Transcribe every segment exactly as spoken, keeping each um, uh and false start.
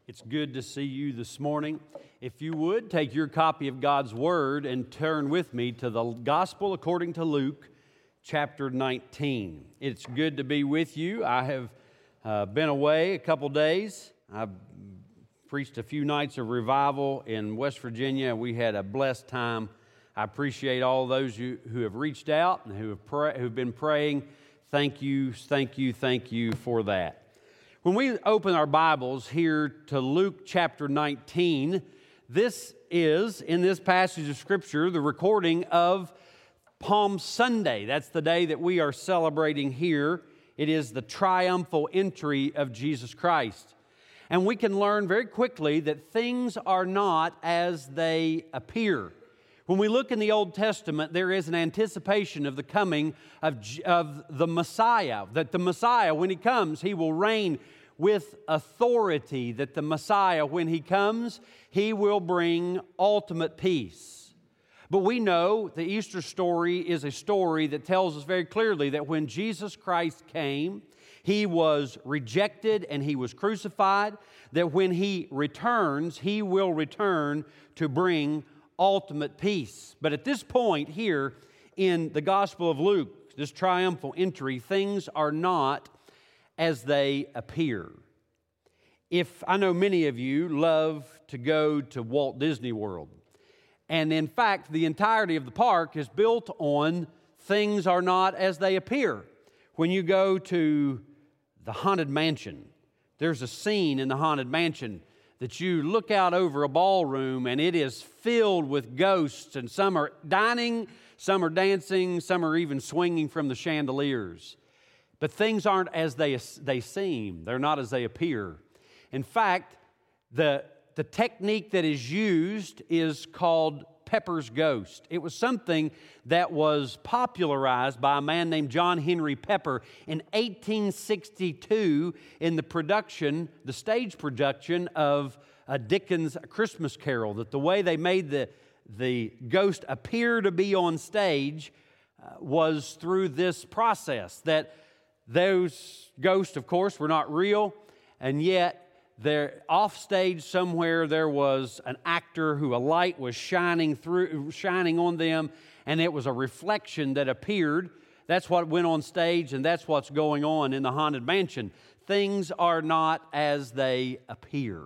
It's good to see you this morning. If you would, take your copy of God's Word and turn with me to the Gospel according to Luke, chapter nineteen. It's good to be with you. I have uh, been away a couple days. I've preached a few nights of revival in West Virginia. We had a blessed time. I appreciate all those you, who have reached out and who have pray, who've been praying. Thank you, thank you, thank you for that. When we open our Bibles here to Luke chapter nineteen, this is, in this passage of Scripture, the recording of Palm Sunday. That's the day that we are celebrating here. It is the triumphal entry of Jesus Christ. And we can learn very quickly that things are not as they appear. When we look in the Old Testament, there is an anticipation of the coming of, of the Messiah, that the Messiah, when He comes, He will reign with authority, that the Messiah, when He comes, He will bring ultimate peace. But we know the Easter story is a story that tells us very clearly that when Jesus Christ came, He was rejected and He was crucified, that when He returns, He will return to bring ultimate peace. But at this point here in the Gospel of Luke, this triumphal entry, things are not as they appear. If I know many of you love to go to Walt Disney World, and in fact, the entirety of the park is built on things are not as they appear. When you go to the Haunted Mansion, there's a scene in the Haunted Mansion that you look out over a ballroom and it is filled with ghosts, and some are dining, some are dancing, some are even swinging from the chandeliers. But things aren't as they, they seem. They're not as they appear. In fact, the, the technique that is used is called Pepper's Ghost. It was something that was popularized by a man named John Henry Pepper in eighteen sixty-two in the production, the stage production of a Dickens Christmas Carol, that the way they made the, the ghost appear to be on stage uh, was through this process, that those ghosts, of course, were not real, and yet there, off stage somewhere, there was an actor who a light was shining through, shining on them, and it was a reflection that appeared. That's what went on stage, and that's what's going on in the Haunted Mansion. Things are not as they appear.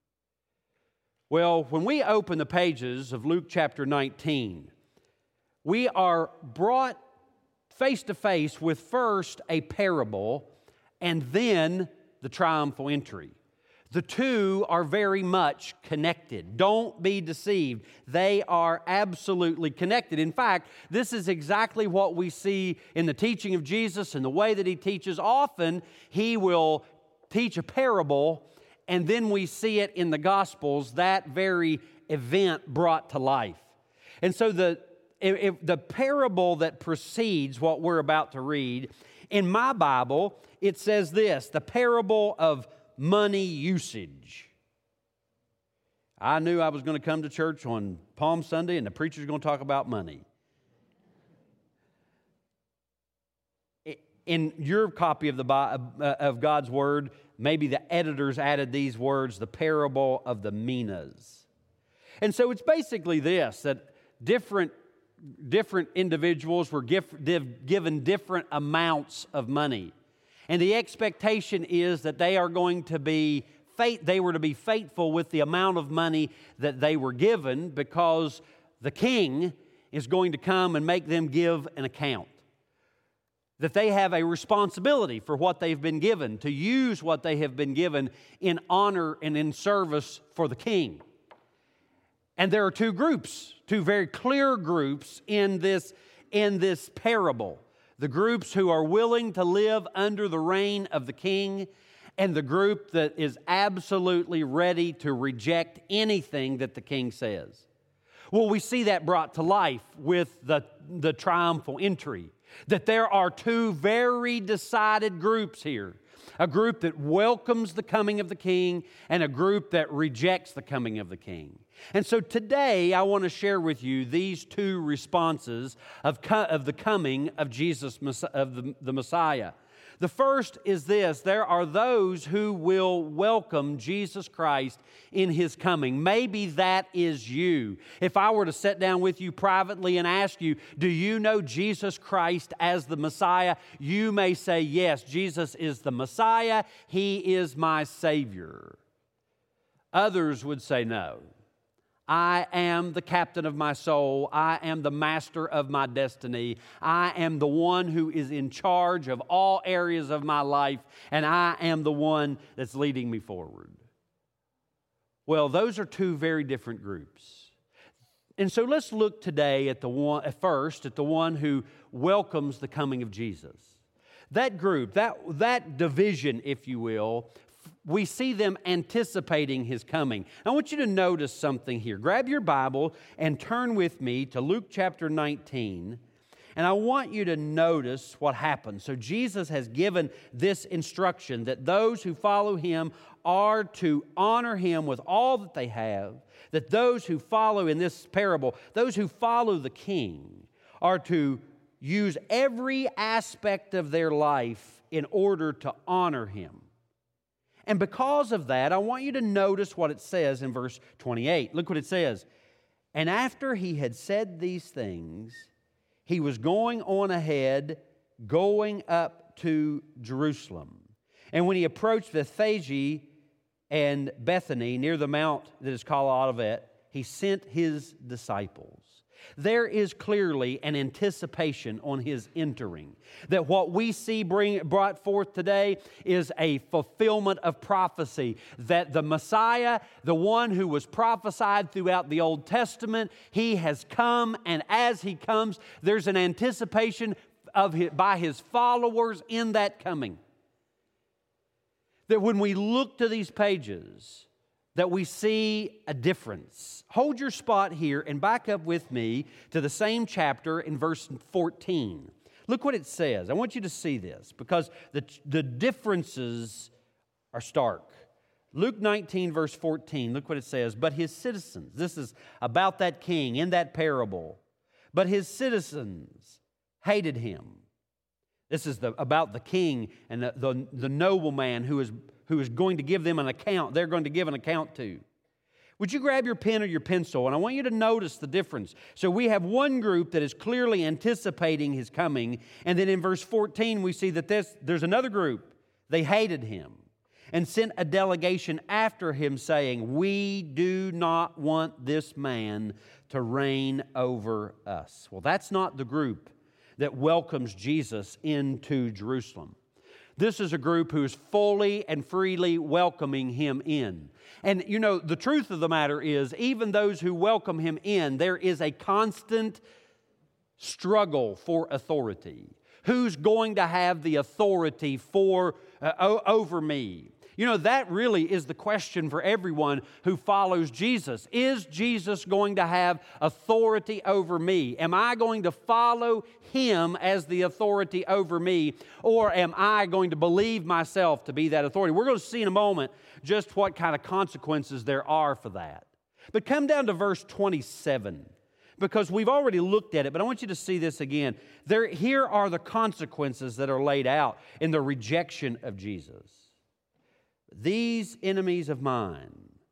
Well, when we open the pages of Luke chapter nineteen, we are brought face to face with first a parable and then the triumphal entry. The two are very much connected. Don't be deceived. They are absolutely connected. In fact, this is exactly what we see in the teaching of Jesus and the way that He teaches. Often, He will teach a parable, and then we see it in the Gospels, that very event brought to life. And so the If, if the parable that precedes what we're about to read, in my Bible, it says this, the parable of money usage. I knew I was going to come to church on Palm Sunday and the preacher's going to talk about money. In your copy of the of God's Word, maybe the editors added these words, the parable of the minas. And so it's basically this, that different Different individuals were given different amounts of money. And the expectation is that they are going to be, they were to be faithful with the amount of money that they were given, because the king is going to come and make them give an account. That they have a responsibility for what they've been given, to use what they have been given in honor and in service for the king. And there are two groups, two very clear groups in this, in this parable. The groups who are willing to live under the reign of the king, and the group that is absolutely ready to reject anything that the king says. Well, we see that brought to life with the, the triumphal entry, that there are two very decided groups here. A group that welcomes the coming of the king and a group that rejects the coming of the king. And so today I want to share with you these two responses of, co- of the coming of Jesus, of the, the Messiah. The first is this: there are those who will welcome Jesus Christ in His coming. Maybe that is you. If I were to sit down with you privately and ask you, do you know Jesus Christ as the Messiah? You may say, yes, Jesus is the Messiah. He is my Savior. Others would say, no. I am the captain of my soul. I am the master of my destiny. I am the one who is in charge of all areas of my life, and I am the one that's leading me forward. Well, those are two very different groups. And so let's look today at the one, at first, at the one who welcomes the coming of Jesus. That group, that, that division, if you will, we see them anticipating His coming. I want you to notice something here. Grab your Bible and turn with me to Luke chapter nineteen. And I want you to notice what happens. So Jesus has given this instruction that those who follow Him are to honor Him with all that they have. That those who follow in this parable, those who follow the King, are to use every aspect of their life in order to honor Him. And because of that, I want you to notice what it says in verse twenty-eight. Look what it says. And after He had said these things, He was going on ahead, going up to Jerusalem. And when He approached Bethphage and Bethany, near the mount that is called Olivet, He sent His disciples. There is clearly an anticipation on His entering. That what we see bring, brought forth today is a fulfillment of prophecy. That the Messiah, the one who was prophesied throughout the Old Testament, He has come, and as He comes, there's an anticipation of his, by His followers in that coming. That when we look to these pages, that we see a difference. Hold your spot here and back up with me to the same chapter in verse fourteen. Look what it says. I want you to see this because the, the differences are stark. Luke nineteen, verse fourteen, look what it says. But His citizens, this is about that king in that parable, but His citizens hated Him. This is the, about the king and the, the, the nobleman who is who is going to give them an account, they're going to give an account to. Would you grab your pen or your pencil? And I want you to notice the difference. So we have one group that is clearly anticipating His coming. And then in verse fourteen, we see that this, there's another group. They hated Him and sent a delegation after Him saying, we do not want this man to reign over us. Well, that's not the group that welcomes Jesus into Jerusalem. This is a group who is fully and freely welcoming Him in. And you know, the truth of the matter is, even those who welcome Him in, there is a constant struggle for authority. Who's going to have the authority for uh, over me? You know, that really is the question for everyone who follows Jesus. Is Jesus going to have authority over me? Am I going to follow Him as the authority over me? Or am I going to believe myself to be that authority? We're going to see in a moment just what kind of consequences there are for that. But come down to verse twenty-seven, because we've already looked at it, but I want you to see this again. There, here are the consequences that are laid out in the rejection of Jesus. These enemies of mine,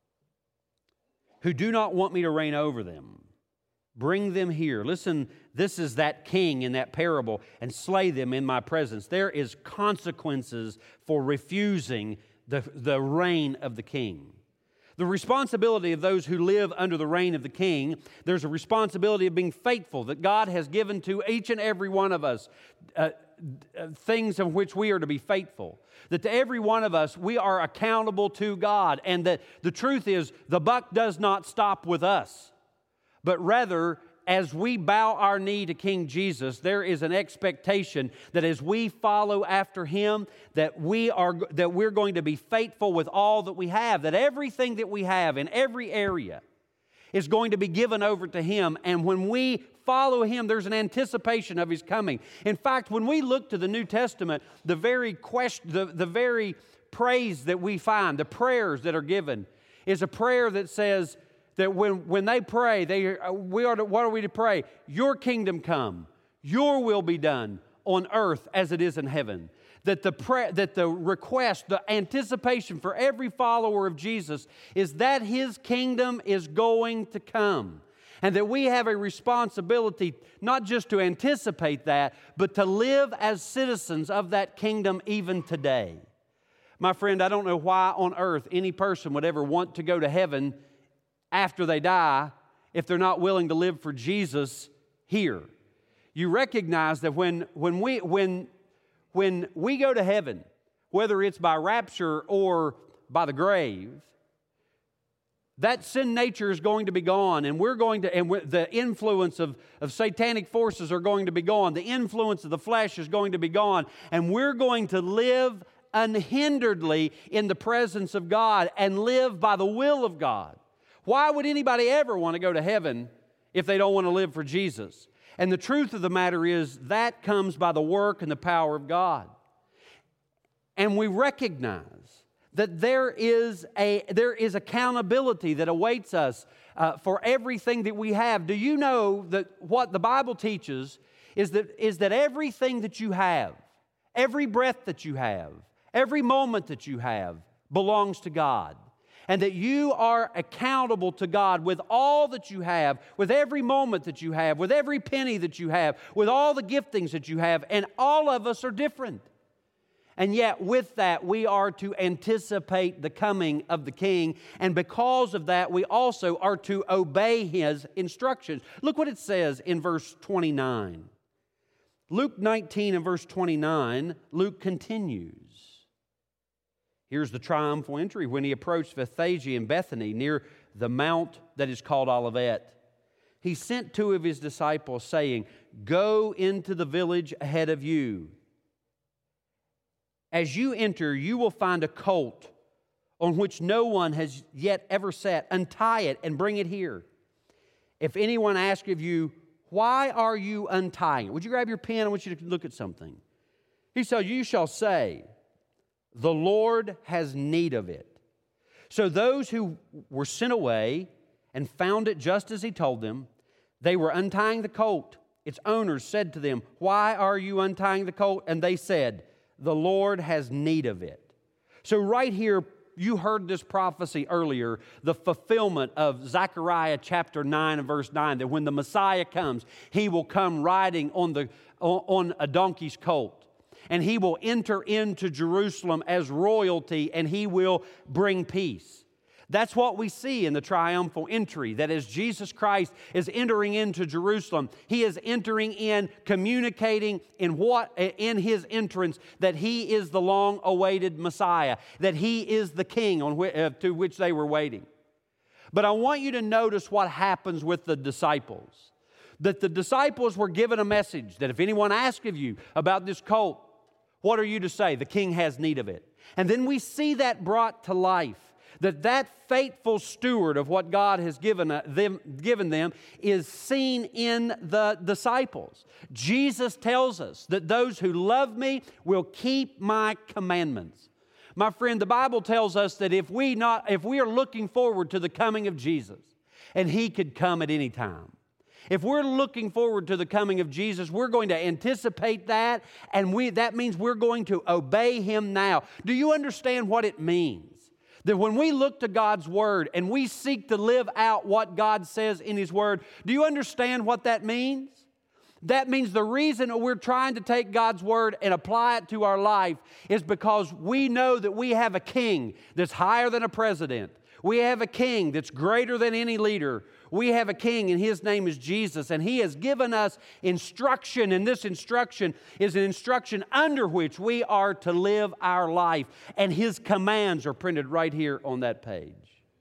who do not want me to reign over them, bring them here. Listen, this is that king in that parable, and slay them in my presence. There is consequences for refusing the, the reign of the king. The responsibility of those who live under the reign of the king, there's a responsibility of being faithful that God has given to each and every one of us, uh, things of which we are to be faithful. That to every one of us, we are accountable to God. And that the truth is, the buck does not stop with us. But rather, as we bow our knee to King Jesus, there is an expectation that as we follow after Him, that we are that we're going to be faithful with all that we have. That everything that we have in every area is going to be given over to Him. And when we follow Him, there's an anticipation of His coming. In fact, when we look to the New Testament, the very question, the, the very praise that we find, the prayers that are given, is a prayer that says that when, when they pray, they we are to, what are we to pray? Your kingdom come, your will be done on earth as it is in heaven. that the, pre- that the request, the anticipation for every follower of Jesus is that His kingdom is going to come. And that we have a responsibility not just to anticipate that, but to live as citizens of that kingdom even today. My friend, I don't know why on earth any person would ever want to go to heaven after they die if they're not willing to live for Jesus here. You recognize that when, when, we, when, when we go to heaven, whether it's by rapture or by the grave, that sin nature is going to be gone, and we're going to, and the influence of, of satanic forces are going to be gone. The influence of the flesh is going to be gone, and we're going to live unhinderedly in the presence of God and live by the will of God. Why would anybody ever want to go to heaven if they don't want to live for Jesus? And the truth of the matter is that comes by the work and the power of God. And we recognize that there is a there is accountability that awaits us uh, for everything that we have. Do you know that what the Bible teaches is that is that everything that you have, every breath that you have, every moment that you have belongs to God, and that you are accountable to God with all that you have, with every moment that you have, with every penny that you have, with all the giftings that you have, and all of us are different. And yet, with that, we are to anticipate the coming of the King. And because of that, we also are to obey His instructions. Look what it says in verse twenty-nine. Luke nineteen and verse twenty-nine, Luke continues. Here's the triumphal entry. When He approached Bethphage and Bethany near the mount that is called Olivet, He sent two of His disciples, saying, "Go into the village ahead of you. As you enter, you will find a colt on which no one has yet ever sat. Untie it and bring it here. If anyone asks of you, 'Why are you untying it?'" Would you grab your pen? I want you to look at something. He said, "You shall say, 'The Lord has need of it.'" So those who were sent away and found it just as He told them, they were untying the colt. Its owners said to them, "Why are you untying the colt?" And they said, "The Lord has need of it." So right here, you heard this prophecy earlier, the fulfillment of Zechariah chapter nine and verse nine, that when the Messiah comes, He will come riding on, the, on a donkey's colt. And He will enter into Jerusalem as royalty, and He will bring peace. That's what we see in the triumphal entry, that as Jesus Christ is entering into Jerusalem, He is entering in, communicating in what in His entrance that He is the long-awaited Messiah, that He is the King on which, uh, to which they were waiting. But I want you to notice what happens with the disciples. That the disciples were given a message that if anyone asks of you about this colt, what are you to say? The King has need of it. And then we see that brought to life. That that faithful steward of what God has given them, given them is seen in the disciples. Jesus tells us that those who love Me will keep My commandments. My friend, the Bible tells us that if we not if we are looking forward to the coming of Jesus, and He could come at any time. If we're looking forward to the coming of Jesus, we're going to anticipate that, and we that means we're going to obey Him now. Do you understand what it means? That when we look to God's Word and we seek to live out what God says in His Word, do you understand what that means? That means the reason we're trying to take God's Word and apply it to our life is because we know that we have a King that's higher than a president. We have a King that's greater than any leader. We have a King, and His name is Jesus, and He has given us instruction, and this instruction is an instruction under which we are to live our life, and His commands are printed right here on that page.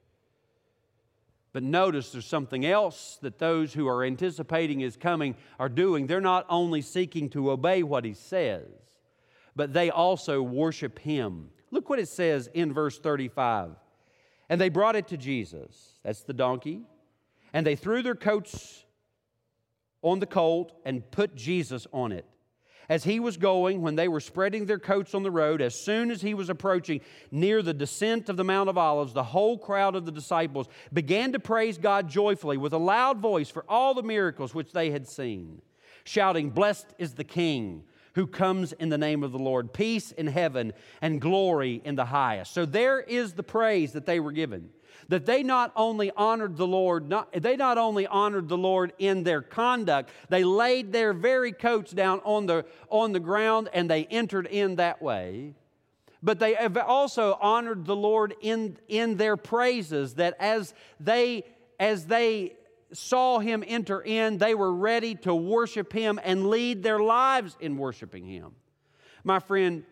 But notice there's something else that those who are anticipating His coming are doing. They're not only seeking to obey what He says, but they also worship Him. Look what it says in verse thirty-five. And they brought it to Jesus. That's the donkey. And they threw their coats on the colt and put Jesus on it. As He was going, when they were spreading their coats on the road, as soon as He was approaching near the descent of the Mount of Olives, the whole crowd of the disciples began to praise God joyfully with a loud voice for all the miracles which they had seen, shouting, "Blessed is the King who comes in the name of the Lord. Peace in heaven and glory in the highest. So there is the praise that they were given. That they not only honored the Lord, not, they not only honored the Lord in their conduct, they laid their very coats down on the, on the ground and they entered in that way. But they have also honored the Lord in, in their praises, that as they, as they saw Him enter in, they were ready to worship Him and lead their lives in worshiping Him. My friend,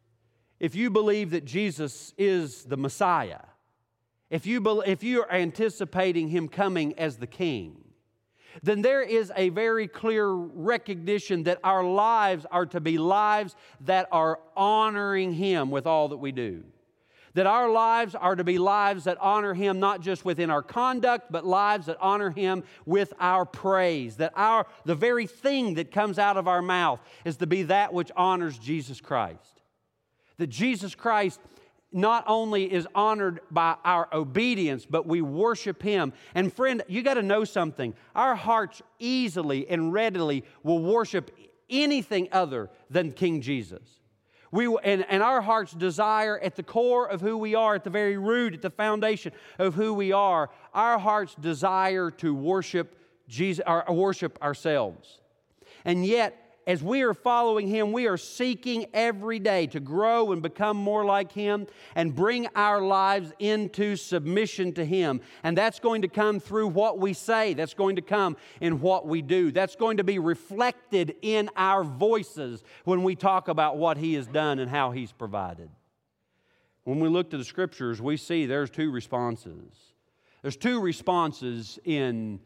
if you believe that Jesus is the Messiah, if you, be, if you are anticipating Him coming as the King, then there is a very clear recognition that our lives are to be lives that are honoring Him with all that we do. That our lives are to be lives that honor Him not just within our conduct, but lives that honor Him with our praise. That our the very thing that comes out of our mouth is to be that which honors Jesus Christ. That Jesus Christ not only is honored by our obedience, but we worship Him. And friend, you got to know something. Our hearts easily and readily will worship anything other than King Jesus. We, and, and our heart's desire at the core of who we are, at the very root, at the foundation of who we are, our heart's desire to worship Jesus, or worship ourselves. And yet, as we are following Him, we are seeking every day to grow and become more like Him and bring our lives into submission to Him. And that's going to come through what we say. That's going to come in what we do. That's going to be reflected in our voices when we talk about what He has done and how He's provided. When we look to the Scriptures, we see there's two responses. There's two responses in,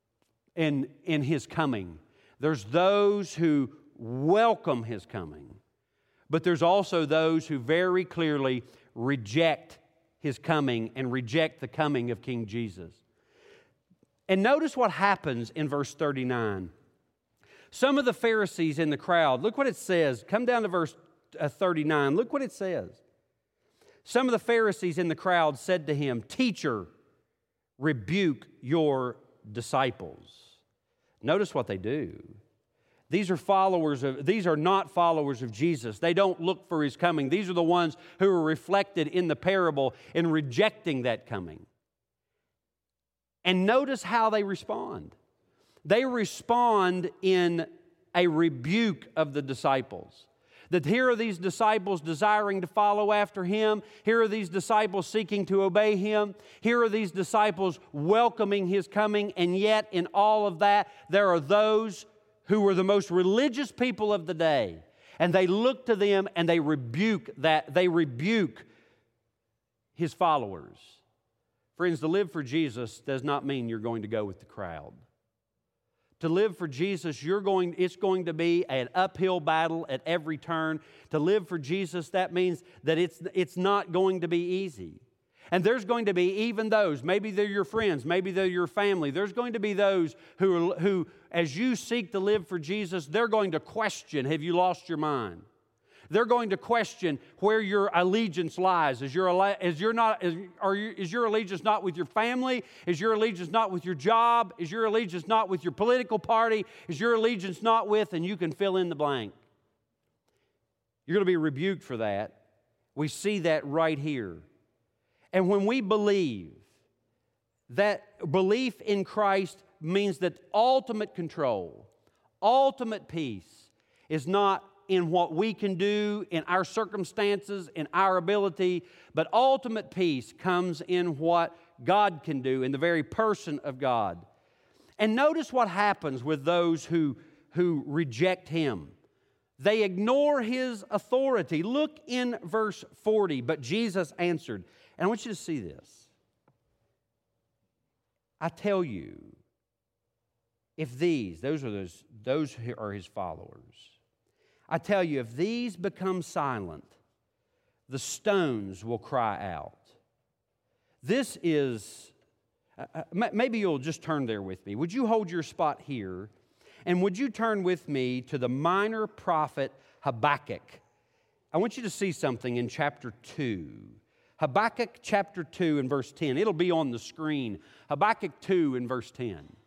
in, in His coming. There's those who welcome His coming, but there's also those who very clearly reject His coming and reject the coming of King Jesus. And notice what happens in verse thirty-nine. Some of the Pharisees in the crowd, look what it says. Come down to verse thirty-nine. Look what it says. Some of the Pharisees in the crowd said to Him, "Teacher, rebuke your disciples." Notice what they do. These are followers of, these are not followers of Jesus. They don't look for His coming. These are the ones who are reflected in the parable in rejecting that coming. And notice how they respond. They respond in a rebuke of the disciples. That here are these disciples desiring to follow after Him. Here are these disciples seeking to obey Him. Here are these disciples welcoming His coming. And yet in all of that, there are those who were the most religious people of the day. And they look to them and they rebuke that. They rebuke His followers. Friends, to live for Jesus does not mean you're going to go with the crowd. To live for Jesus, you're going, it's going to be an uphill battle at every turn. To live for Jesus, that means that it's, it's not going to be easy. And there's going to be even those, maybe they're your friends, maybe they're your family, there's going to be those who, who, as you seek to live for Jesus, they're going to question, have you lost your mind? They're going to question where your allegiance lies. Is your, is your, not, is, are you, is your allegiance not with your family? Is your allegiance not with your job? Is your allegiance not with your political party? Is your allegiance not with, and you can fill in the blank. You're going to be rebuked for that. We see that right here. And when we believe, that belief in Christ means that ultimate control, ultimate peace is not in what we can do, in our circumstances, in our ability, but ultimate peace comes in what God can do, in the very person of God. And notice what happens with those who, who reject Him. They ignore His authority. Look in verse forty. But Jesus answered, and I want you to see this. I tell you, if these, those are those, those who are His followers, I tell you, if these become silent, the stones will cry out. This is, uh, maybe you'll just turn there with me. Would you hold your spot here? And would you turn with me to the minor prophet Habakkuk? I want you to see something in chapter two. Habakkuk chapter two and verse ten. It'll be on the screen. Habakkuk two and verse ten.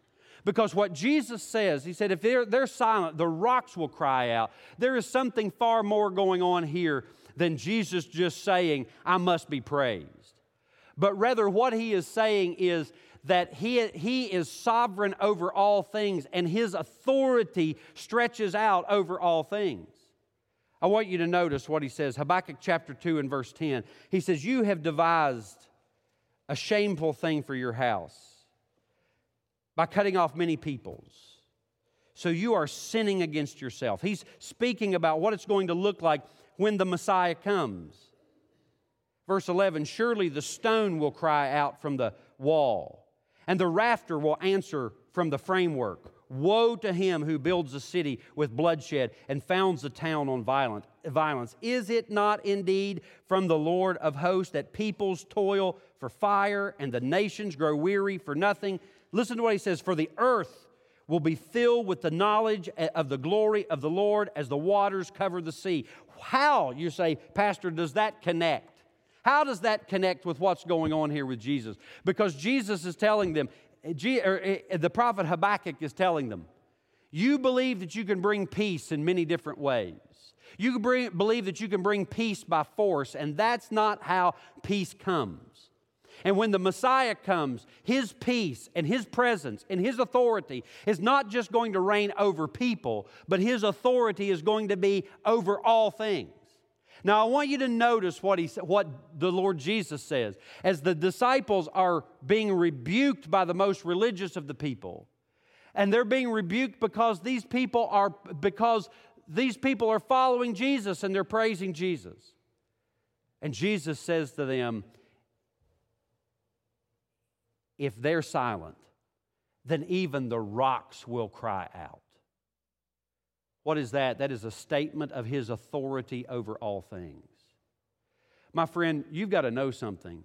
Because what Jesus says, He said, if they're, they're silent, the rocks will cry out. There is something far more going on here than Jesus just saying, I must be praised. But rather what He is saying is that he, he is sovereign over all things, and His authority stretches out over all things. I want you to notice what He says. Habakkuk chapter two and verse ten. He says, you have devised a shameful thing for your house by cutting off many peoples. So you are sinning against yourself. He's speaking about what it's going to look like when the Messiah comes. Verse eleven, surely the stone will cry out from the wall, and the rafter will answer from the framework. Woe to him who builds a city with bloodshed and founds a town on violent, violence. Is it not indeed from the Lord of hosts that peoples toil for fire and the nations grow weary for nothing? Listen to what he says, for the earth will be filled with the knowledge of the glory of the Lord as the waters cover the sea. How, you say, Pastor, does that connect? How does that connect with what's going on here with Jesus? Because Jesus is telling them, the prophet Habakkuk is telling them, you believe that you can bring peace in many different ways. You bring, believe that you can bring peace by force, and that's not how peace comes. And when the Messiah comes, His peace and His presence and His authority is not just going to reign over people, but His authority is going to be over all things. Now, I want you to notice what, he, what the Lord Jesus says. As the disciples are being rebuked by the most religious of the people, and they're being rebuked because these people are, because these people are following Jesus and they're praising Jesus. And Jesus says to them, if they're silent, then even the rocks will cry out. What is that? That is a statement of His authority over all things. My friend, you've got to know something.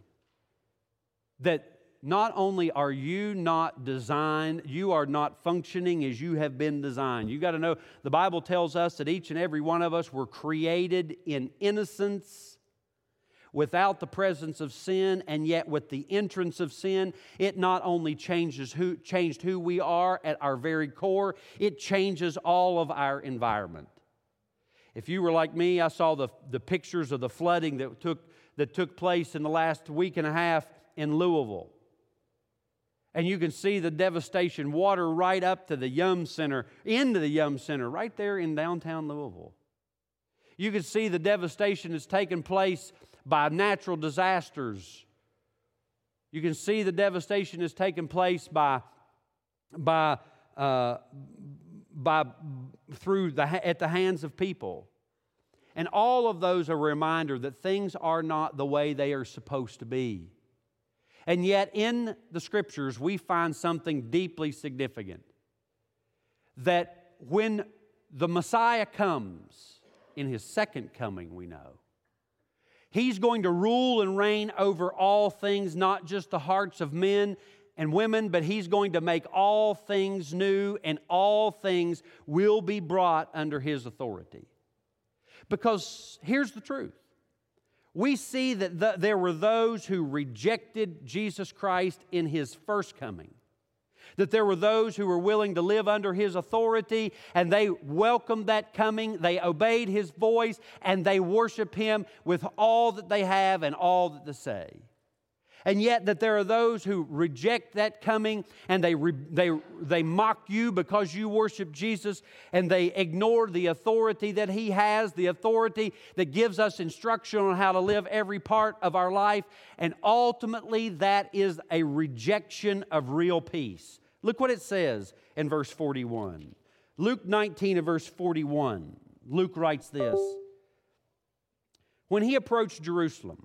That not only are you not designed, you are not functioning as you have been designed. You've got to know, the Bible tells us that each and every one of us were created in innocence, without the presence of sin, and yet with the entrance of sin, it not only changes who, changed who we are at our very core, it changes all of our environment. If you were like me, I saw the, the pictures of the flooding that took, that took place in the last week and a half in Louisville. And you can see the devastation, water right up to the Yum Center, into the Yum Center, right there in downtown Louisville. You can see the devastation that's taken place by natural disasters. You can see the devastation that's taken place by, by, uh, by through the at the hands of people, and all of those are a reminder that things are not the way they are supposed to be. And yet, in the Scriptures, we find something deeply significant: that when the Messiah comes in His second coming, we know He's going to rule and reign over all things, not just the hearts of men and women, but He's going to make all things new, and all things will be brought under His authority. Because here's the truth. We see that the, there were those who rejected Jesus Christ in His first coming. That there were those who were willing to live under His authority, and they welcomed that coming, they obeyed His voice, and they worship Him with all that they have and all that they say. And yet that there are those who reject that coming, and they, they, they mock you because you worship Jesus, and they ignore the authority that He has, the authority that gives us instruction on how to live every part of our life, and ultimately that is a rejection of real peace. Look what it says in verse forty-one. Luke nineteen and verse forty-one. Luke writes this: when He approached Jerusalem,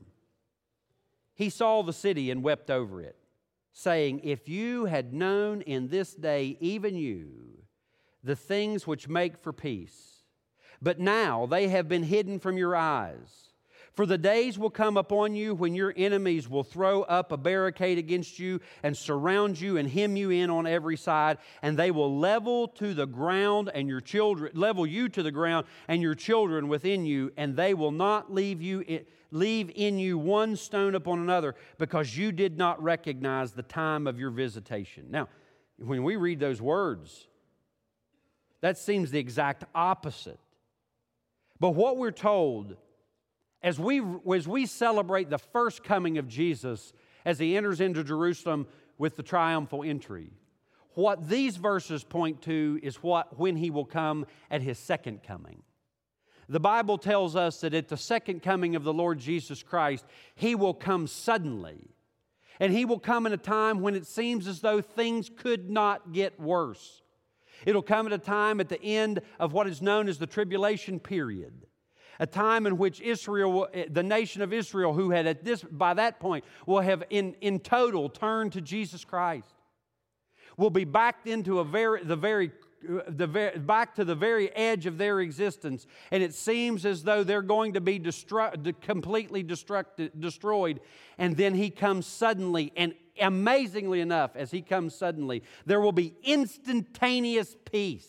He saw the city and wept over it, saying, if you had known in this day, even you, the things which make for peace, but now they have been hidden from your eyes. For the days will come upon you when your enemies will throw up a barricade against you and surround you and hem you in on every side, and they will level to the ground and your children level you to the ground and your children within you, and they will not leave you in, leave in you one stone upon another, because you did not recognize the time of your visitation. Now, When we read those words, that seems the exact opposite. But what we're told, as we, as we celebrate the first coming of Jesus, as He enters into Jerusalem with the triumphal entry, what these verses point to is what when He will come at His second coming. The Bible tells us that at the second coming of the Lord Jesus Christ, He will come suddenly. And He will come in a time when it seems as though things could not get worse. It'll come at a time at the end of what is known as the tribulation period. A time in which Israel, the nation of Israel, who had at this, by that point, will have in, in total turned to Jesus Christ, will be backed into a very, the very, the very, back to the very edge of their existence. And it seems as though they're going to be destru- completely destructed, destroyed. And then He comes suddenly, and amazingly enough, as He comes suddenly, there will be instantaneous peace.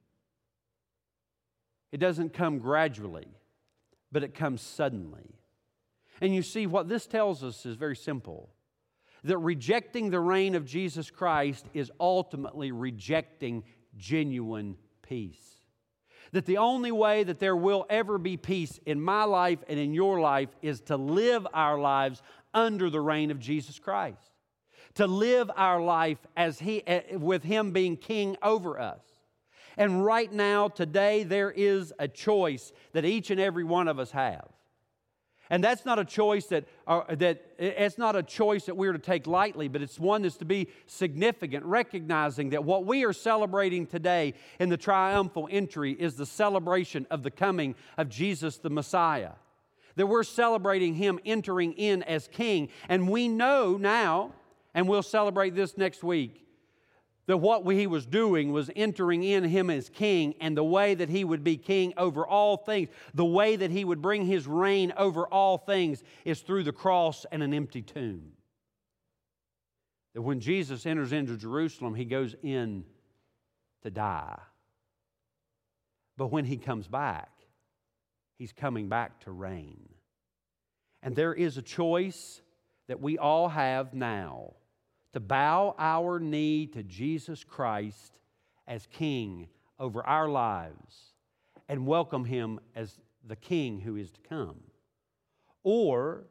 It doesn't come gradually, but it comes suddenly. And you see, what this tells us is very simple. That rejecting the reign of Jesus Christ is ultimately rejecting genuine peace. That the only way that there will ever be peace in my life and in your life is to live our lives under the reign of Jesus Christ. To live our life as He, with Him being king over us. And right now, today, there is a choice that each and every one of us have. And that's not a choice that, uh, that it's not a choice that we're to take lightly, but it's one that's to be significant, recognizing that what we are celebrating today in the triumphal entry is the celebration of the coming of Jesus the Messiah. That we're celebrating Him entering in as King. And we know now, and we'll celebrate this next week, that what He was doing was entering in Him as King, and the way that He would be King over all things, the way that He would bring His reign over all things is through the cross and an empty tomb. That when Jesus enters into Jerusalem, He goes in to die. But when He comes back, He's coming back to reign. And there is a choice that we all have now, to bow our knee to Jesus Christ as King over our lives and welcome Him as the King who is to come. Or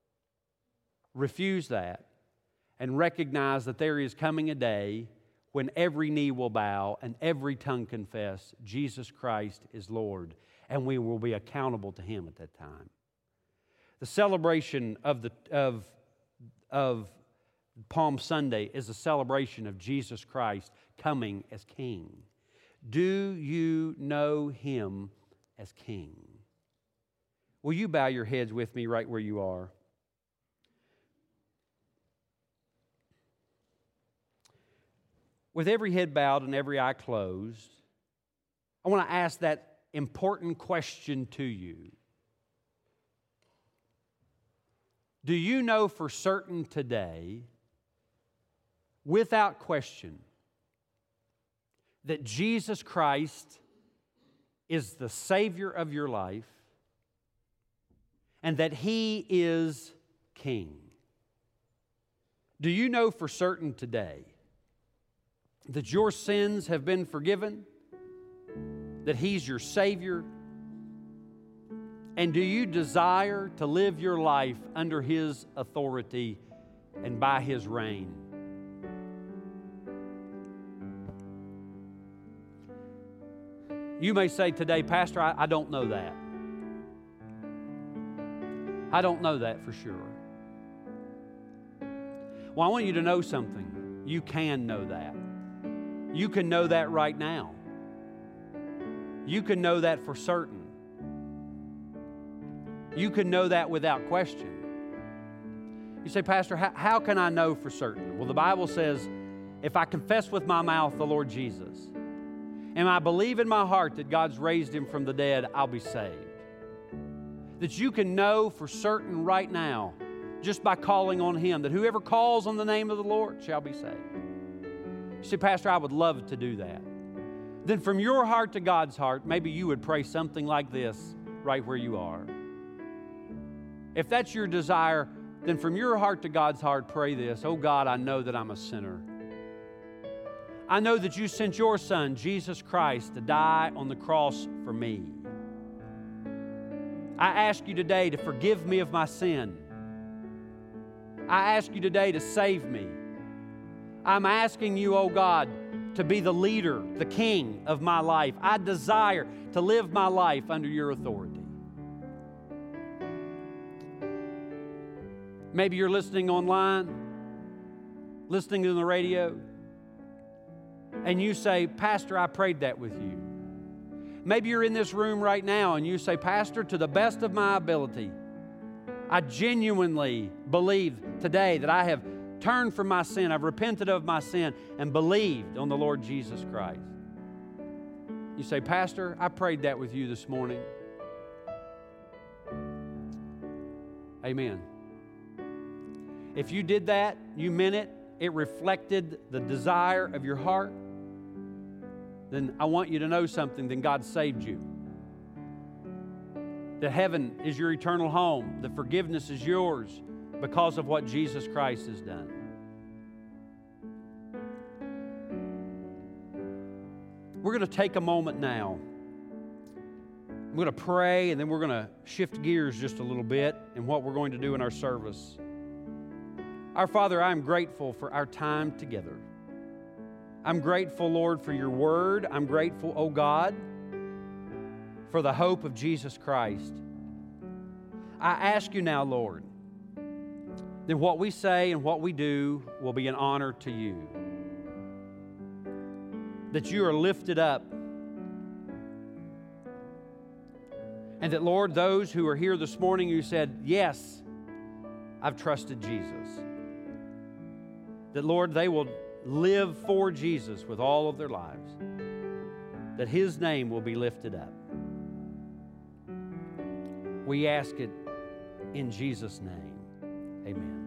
refuse that and recognize that there is coming a day when every knee will bow and every tongue confess Jesus Christ is Lord, and we will be accountable to Him at that time. The celebration of the of of Palm Sunday is a celebration of Jesus Christ coming as King. Do you know Him as King? Will you bow your heads with me right where you are? With every head bowed and every eye closed, I want to ask that important question to you. Do you know for certain today, without question, that Jesus Christ is the Savior of your life and that He is King? Do you know for certain today that your sins have been forgiven, that He's your Savior? And do you desire to live your life under His authority and by His reign? You may say today, Pastor, I, I don't know that. I don't know that for sure. Well, I want you to know something. You can know that. You can know that right now. You can know that for certain. You can know that without question. You say, Pastor, how, how can I know for certain? Well, the Bible says, if I confess with my mouth the Lord Jesus, and I believe in my heart that God's raised Him from the dead, I'll be saved. That you can know for certain right now, just by calling on Him, that whoever calls on the name of the Lord shall be saved. You say, Pastor, I would love to do that. Then from your heart to God's heart, maybe you would pray something like this right where you are. If that's your desire, then from your heart to God's heart, pray this. Oh God, I know that I'm a sinner. I know that you sent your Son, Jesus Christ, to die on the cross for me. I ask you today to forgive me of my sin. I ask you today to save me. I'm asking you, oh God, to be the leader, the king of my life. I desire to live my life under your authority. Maybe you're listening online, listening to the radio, and you say, Pastor, I prayed that with you. Maybe you're in this room right now and you say, Pastor, to the best of my ability, I genuinely believe today that I have turned from my sin, I've repented of my sin, and believed on the Lord Jesus Christ. You say, Pastor, I prayed that with you this morning. Amen. If you did that, you meant it, it reflected the desire of your heart, then I want you to know something, then God saved you. That heaven is your eternal home. The forgiveness is yours because of what Jesus Christ has done. We're going to take a moment now. I'm going to pray, and then we're going to shift gears just a little bit in what we're going to do in our service. Our Father, I am grateful for our time together. I'm grateful, Lord, for your word. I'm grateful, oh God, for the hope of Jesus Christ. I ask you now, Lord, that what we say and what we do will be an honor to you. That you are lifted up. And that, Lord, those who are here this morning who said, yes, I've trusted Jesus. That, Lord, they will live for Jesus with all of their lives. That His name will be lifted up. We ask it in Jesus' name. Amen.